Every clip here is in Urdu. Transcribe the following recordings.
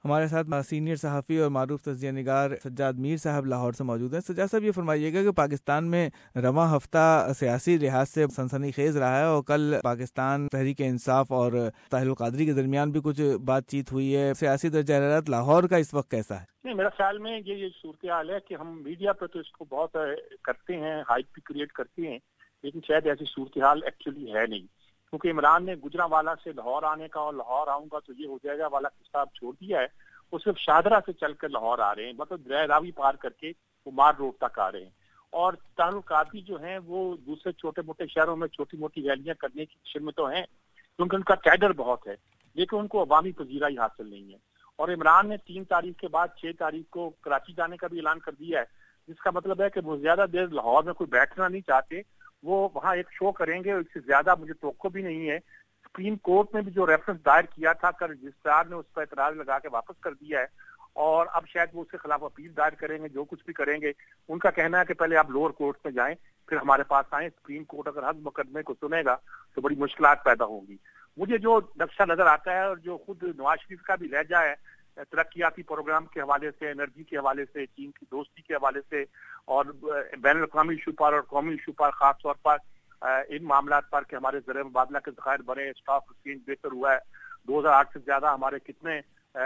ہمارے ساتھ سینئر صحافی اور معروف تجزیہ نگار سجاد میر صاحب لاہور سے موجود ہیں۔ سجاد صاحب، یہ فرمائیے گا کہ پاکستان میں رواں ہفتہ سیاسی لحاظ سے سنسنی خیز رہا ہے، اور کل پاکستان تحریک انصاف اور طاہر القادری کے درمیان بھی کچھ بات چیت ہوئی ہے۔ سیاسی درجہ حرارت لاہور کا اس وقت کیسا ہے؟ نہیں، میرا خیال میں یہ صورتحال ہے کہ ہم میڈیا پہ تو اس کو بہت کرتے ہیں، ہائپ بھی کریٹ کرتے ہیں، لیکن شاید ایسی صورتحال ایکچولی ہے نہیں، کیونکہ عمران نے گجرانوالہ سے لاہور آنے کا اور لاہور آؤں گا تو یہ ہو جائے گا والا قصہ چھوڑ دیا ہے۔ وہ صرف شاہدرہ سے چل کر لاہور آ رہے ہیں، مطلب دریا راوی پار کر کے وہ مار روڈ تک آ رہے ہیں، اور طاہر القادری جو ہیں وہ دوسرے چھوٹے موٹے شہروں میں چھوٹی موٹی ریلیاں کرنے کی کوشش میں تو ہیں، کیونکہ ان کا کیڈر بہت ہے، لیکن ان کو عوامی پذیرائی حاصل نہیں ہے۔ اور عمران نے 3 تاریخ کے بعد 6 تاریخ کو کراچی جانے کا بھی اعلان کر دیا ہے، جس کا مطلب ہے کہ وہ زیادہ دیر لاہور میں کوئی بیٹھنا نہیں چاہتے، وہ وہاں ایک شو کریں گے، اور اس سے زیادہ مجھے توقع بھی نہیں ہے۔ سپریم کورٹ میں بھی جو ریفرنس دائر کیا تھا، کر رجسٹرار نے اس پر اعتراض لگا کے واپس کر دیا ہے، اور اب شاید وہ اس کے خلاف اپیل دائر کریں گے، جو کچھ بھی کریں گے۔ ان کا کہنا ہے کہ پہلے آپ لوور کورٹ میں جائیں، پھر ہمارے پاس آئیں، سپریم کورٹ اگر ہر مقدمے کو سنے گا تو بڑی مشکلات پیدا ہوں گی۔ مجھے جو نقشہ نظر آتا ہے، اور جو خود نواز شریف کا بھی لہجہ ہے ترقیاتی پروگرام کے حوالے سے، انرجی کے حوالے سے، چین کی دوستی کے حوالے سے، اور بین الاقوامی ایشو پر اور قومی ایشو پر، خاص طور پر ان معاملات پر کہ ہمارے زر مبادلہ کے ذخائر بڑھے، اسٹاک ایکسچینج بہتر ہوا ہے، 2008 سے زیادہ ہمارے کتنے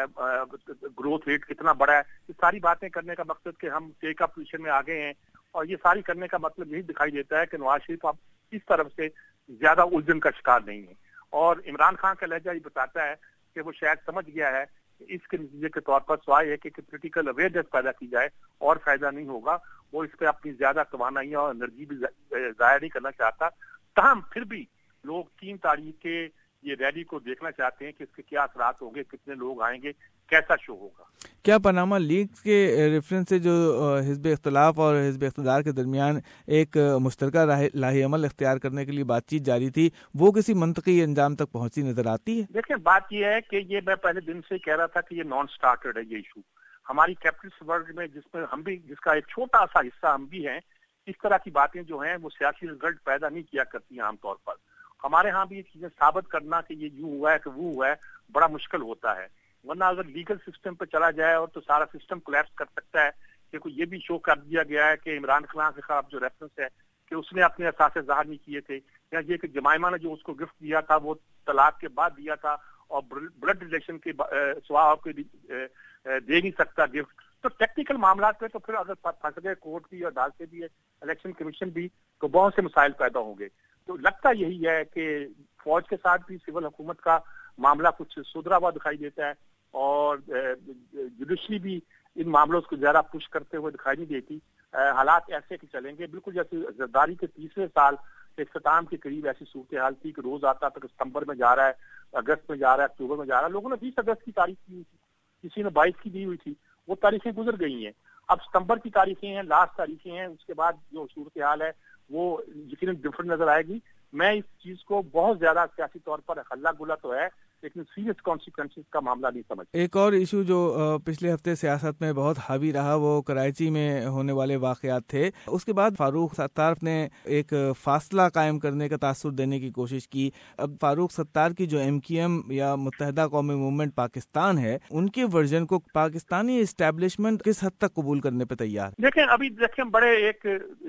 گروتھ ریٹ کتنا بڑا ہے، یہ ساری باتیں کرنے کا مقصد کہ ہم ٹیک اپ پوزیشن میں آگے ہیں، اور یہ ساری کرنے کا مطلب یہی دکھائی دیتا ہے کہ نواز شریف اب اس طرف سے زیادہ الجھن کا شکار نہیں ہے۔ اور عمران خان کا لہجہ یہ بتاتا ہے کہ وہ شاید سمجھ گیا ہے کہ اس کے نتیجے کے طور پر سوائے ہے کہ پولیٹیکل اویئرنیس پیدا کی جائے اور فائدہ نہیں ہوگا۔ وہ اس پہ اپنی زیادہ توانائی اور انرجی بھی ضائع نہیں کرنا چاہتا۔ تاہم پھر بھی لوگ 3 تاریخ کے یہ ریلی کو دیکھنا چاہتے ہیں کہ اس کے کیا اثرات ہوں گے، کتنے لوگ آئیں گے، کیسا شو ہوگا۔ کیا پاناما لیکس کے ریفرنس سے جو حزب اختلاف اور حزب اقتدار کے درمیان ایک مشترکہ راہ عمل اختیار کرنے کے لیے بات چیت جاری تھی، وہ کسی منطقی انجام تک پہنچی نظر آتی ہے؟ دیکھیں، بات یہ ہے کہ یہ میں پہلے دن سے کہہ رہا تھا کہ یہ نان سٹارٹڈ ہے، یہ ایشو ہماری کیپٹلسٹ ورلڈ میں، جس میں ہم بھی، جس کا ایک چھوٹا سا حصہ ہم بھی ہیں، اس طرح کی باتیں جو ہیں وہ سیاسی رزلٹ پیدا نہیں کیا کرتی ہیں عام طور پر۔ ہمارے ہاں بھی یہ چیزیں ثابت کرنا کہ یہ یوں ہوا ہے کہ وہ ہوا ہے بڑا مشکل ہوتا ہے، ورنہ اگر لیگل سسٹم پہ چلا جائے اور تو سارا سسٹم کولیپس کر سکتا ہے۔ کہ یہ بھی شو کر دیا گیا ہے کہ عمران خان کے خلاف جو ریفرنس ہے کہ اس نے اپنے اثاثے ظاہر نہیں کیے تھے، یا یہ کہ جمائمہ نے جو اس کو گفٹ دیا تھا وہ طلاق کے بعد دیا تھا، اور بلڈ ریلیشن کے سوا آپ کو دے نہیں سکتا گفٹ۔ تو ٹیکنیکل معاملات پہ تو پھر اگر پھنس گئے کورٹ بھی، عدالتیں بھی، الیکشن کمیشن بھی، تو بہت سے مسائل پیدا ہوں گے۔ تو لگتا یہی ہے کہ فوج کے ساتھ بھی سول حکومت کا معاملہ کچھ سدھرا ہوا دکھائی دیتا ہے، اور جوڈیشری بھی ان معاملوں کو زیادہ پش کرتے ہوئے دکھائی نہیں دیتی۔ حالات ایسے کہ چلیں گے، بالکل جیسے زرداری کے 30ویں سال اختتام کے قریب ایسی صورتحال تھی کہ روز آتا تھا کہ ستمبر میں جا رہا ہے، اگست میں جا رہا ہے، اکتوبر میں جا رہا ہے۔ لوگوں نے 20 اگست کی تاریخ دی ہوئی تھی، کسی نے 22 کی دی ہوئی تھی، وہ تاریخیں گزر گئی ہیں۔ اب ستمبر کی تاریخیں ہیں، لاسٹ تاریخیں ہیں، اس کے بعد جو صورتحال ہے وہ یقیناً ڈفرنٹ نظر آئے گی۔ میں اس چیز کو بہت زیادہ سیاسی طور پر ہلا گلا تو ہے، لیکن سیریس کانسیکوینسز کا معاملہ نہیں سمجھ۔ ایک اور ایشو جو پچھلے ہفتے سیاست میں بہت حاوی رہا، وہ کراچی میں ہونے والے واقعات تھے۔ اس کے بعد فاروق ستار نے ایک فاصلہ قائم کرنے کا تاثر دینے کی کوشش کی۔ اب فاروق ستار کی جو MQM یا متحدہ قومی موومنٹ پاکستان ہے، ان کے ورژن کو پاکستانی اسٹیبلشمنٹ کس حد تک قبول کرنے پہ تیار؟ دیکھیں بڑے ایک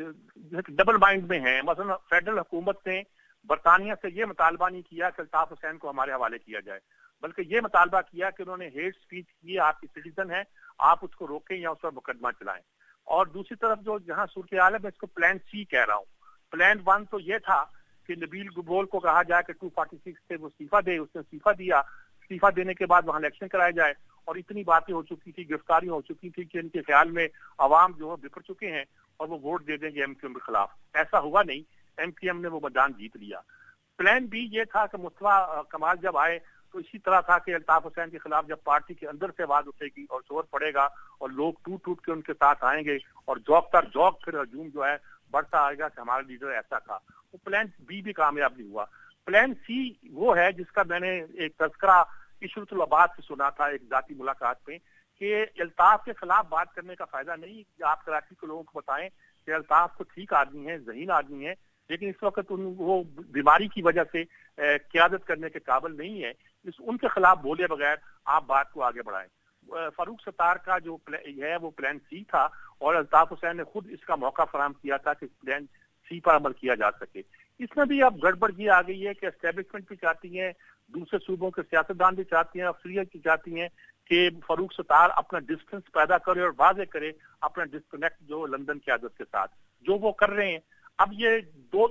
ڈبل مائنڈ میں ہیں۔ مثلا فیڈرل حکومت نے برطانیہ سے یہ مطالبہ نہیں کیا کہ الطاف حسین کو ہمارے حوالے کیا جائے، بلکہ یہ مطالبہ کیا کہ انہوں نے ہیٹ سپیچ کی، آپ کی سٹیزن ہے، آپ اس کو روکیں یا اس پر مقدمہ چلائیں۔ اور دوسری طرف جو جہاں صورتحال ہے، میں اس کو پلان C کہہ رہا ہوں۔ پلان 1 تو یہ تھا کہ نبیل گبول کو کہا جائے کہ 246 سے وہ استعفیٰ دے، اس نے استعفیٰ دیا، استعفیٰ دینے کے بعد وہاں الیکشن کرائے جائے، اور اتنی باتیں ہو چکی تھی، گرفتاری ہو چکی تھی کہ ان کے خیال میں عوام جو ہے بکھر چکے ہیں اور وہ ووٹ دے دیں گے MQM کے خلاف۔ ایسا ہوا نہیں، MQM نے وہ میدان جیت لیا۔ پلان B یہ تھا کہ مصطفیٰ کمال جب آئے تو اسی طرح تھا کہ الطاف حسین کے خلاف جب پارٹی کے اندر سے آواز اٹھے گی اور زور پڑے گا اور لوگ ٹوٹ ٹوٹ کے ان کے ساتھ آئیں گے، اور جوک تر جوک پھر ہجوم جو ہے بڑھتا آئے گا کہ ہمارا لیڈر ایسا تھا۔ وہ پلان B بھی کامیاب نہیں ہوا۔ پلان C وہ ہے جس کا میں نے ایک تذکرہ عشرت العباد سے سنا تھا ایک ذاتی ملاقات میں، کہ الطاف کے خلاف بات کرنے کا فائدہ نہیں کہ آپ کراچی کے لوگوں کو بتائیں کہ الطاف تو ٹھیک آدمی ہے، ذہین آدمی ہے، لیکن اس وقت وہ بیماری کی وجہ سے قیادت کرنے کے قابل نہیں ہے، ان کے خلاف بولے بغیر آپ بات کو آگے بڑھائیں۔ फारूक सत्तार का जो है वो प्लान सी था और अल्ताफ हुसैन ने खुद इसका मौका फराहम किया था कि प्लान सी पर अमल किया जा सके। इसमें भी अब गड़बड़ ये आ गई है कि एस्टेब्लिशमेंट भी चाहती है, दूसरे सूबों के सियासतदान भी चाहती हैं, अक्सरियत भी चाहती हैं कि फारूक सत्तार अपना डिस्टेंस पैदा करे और वाजे करे अपना डिस्कनेक्ट जो लंदन की आदत के साथ, जो वो कर रहे हैं। अब ये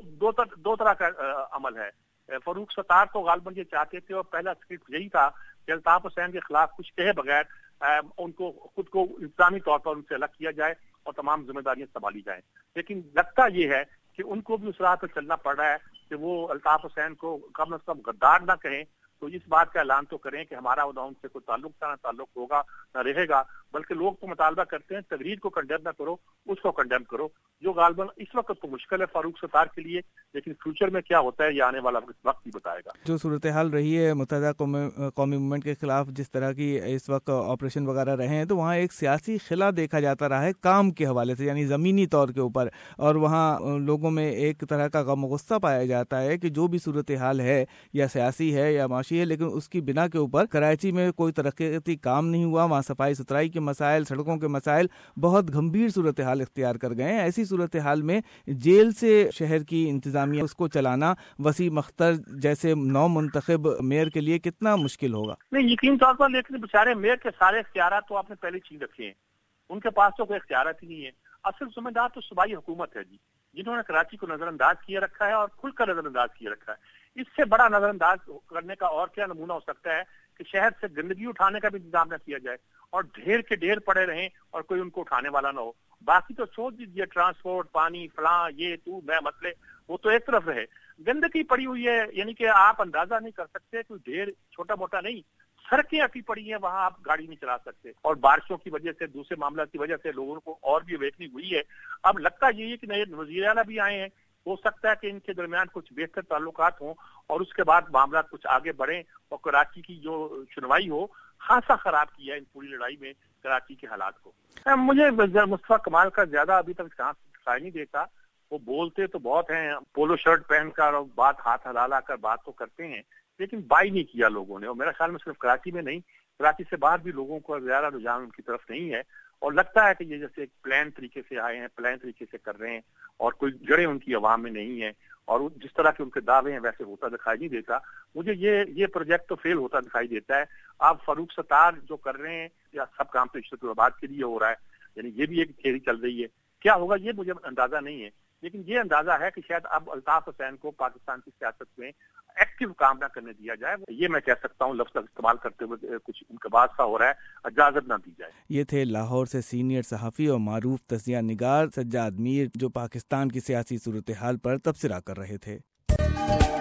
दो तरह का अमल है। फारूक सत्तार तो गालबन ये चाहते थे और पहला स्क्रिप्ट यही था कि अल्ताफ हुसैन के खिलाफ कुछ कहे बगैर उनको खुद को इंतजामी तौर पर उनसे अलग किया जाए और तमाम जिम्मेदारियां संभाली जाए। लेकिन लगता ये है कि उनको भी उस राह पर चलना पड़ रहा है कि वो अल्ताफ हुसैन को कम से कम गद्दार ना कहें, तो इस बात का ऐलान तो करें कि हमारा उनसे कोई ताल्लुक ना ताल्लुक होगा ना रहेगा, बल्कि लोग तो मुतालबा करते हैं तकरीर को कंडेम ना करो, उसको कंडेम करो, जो गालबन इस वक्त तो मुश्किल है फारूक सत्तार के लिए, लेकिन फ्यूचर में क्या होता है ये आने वाला वक्त ही बताएगा। जो सूरत हाल रही है मुत्तहिदा कौमी मूवमेंट के खिलाफ, जिस तरह की इस वक्त ऑपरेशन वगैरह रहे हैं, तो वहाँ एक सियासी खिला देखा जाता रहा है काम के हवाले से, यानी ज़मीनी तौर के ऊपर, और वहाँ लोगों में एक तरह का गम गुस्सा पाया जाता है कि जो भी सूरत हाल है या सियासी है या माशी है, लेकिन उसकी बिना के ऊपर कराची में कोई तरक्की काम नहीं हुआ। वहाँ सफाई सुथराई के मसाइल, सड़कों के मसाइल बहुत गंभीर सूरत हाल इख्तियार कर गए हैं। ऐसी सूरत हाल में जेल से शहर की इंतजामिया उसको चलाना वसीम अख्तर जैसे नौ मुंतखब मेयर के लिए कितना मुश्किल होगा? नहीं, यकीन तौर पर, लेकिन बेचारे मेयर के सारे इख्तियार तो आपने पहले छीन रखे हैं, उनके पास तो कोई इख्तियार ही नहीं है। असल जिम्मेदार तो सूबाई हुकूमत है जी, जिन्होंने कराची को नजरअंदाज किए रखा है और खुलकर नजरअंदाज किए रखा है। इससे बड़ा नजरअंदाज करने का और क्या नमूना हो सकता है कि शहर से गंदगी उठाने का भी इंतजाम न किया जाए और ढेर के ढेर पड़े रहें और कोई उनको उठाने वाला ना हो। बाकी तो छोड़ दीजिए, ट्रांसपोर्ट, पानी, फलां, ये तू मैं मसले, वो तो एक तरफ रहे, गंदगी पड़ी हुई है, यानी कि आप अंदाजा नहीं कर सकते, कोई ढेर छोटा मोटा नहीं, सड़कें ऐसी पड़ी हैं, वहां आप गाड़ी नहीं चला सकते। और बारिशों की वजह से, दूसरे मामला की वजह से लोगों को और भी अवेकनिंग हुई है। अब लगता यही है कि नए वज़ीर आला भी आए हैं, हो सकता है कि इनके दरमियान कुछ बेहतर ताल्लुकात हों और उसके बाद मामला कुछ आगे बढ़े और कराची की जो सुनवाई हो खासा खराब किया इन पूरी लड़ाई में कराची के हालात को। मुझे मुस्तफा कमाल का ज्यादा अभी तक चांस दिखाई नहीं देता। वो बोलते तो बहुत हैं, पोलो शर्ट पहनकर और बात हाथ हला कर बात तो करते हैं, लेकिन बाई नहीं किया लोगों ने। और मेरा ख्याल में सिर्फ कराची में नहीं, कराची से बाहर भी लोगों को ज्यादा रुझान उनकी तरफ नहीं है और लगता है कि ये जैसे एक प्लान तरीके से आए हैं, प्लान तरीके से कर रहे हैं और कोई जड़ें उनकी अवाम में नहीं है और जिस तरह के उनके दावे हैं वैसे होता दिखाई नहीं देता। मुझे ये प्रोजेक्ट तो फेल होता दिखाई देता है। आप फारूक सत्तार जो कर रहे हैं या सब काम तो इश्तबाद के लिए हो रहा है, यानी ये भी एक थियरी चल रही है। क्या होगा ये मुझे अंदाजा नहीं है, लेकिन ये अंदाजा है कि शायद अब अल्ताफ हुसैन को पाकिस्तान की सियासत में एक्टिव काम ना करने दिया जाए। ये मैं कह सकता हूँ, लफ्ज़ इस्तेमाल करते हुए कुछ उनके बाद सा हो रहा है, इजाजत ना दी जाए। ये थे लाहौर से सीनियर सहाफ़ी और मारूफ तज़किया निगार सज्जाद मीर, जो पाकिस्तान की सियासी सूरत हाल पर तबसरा कर रहे थे।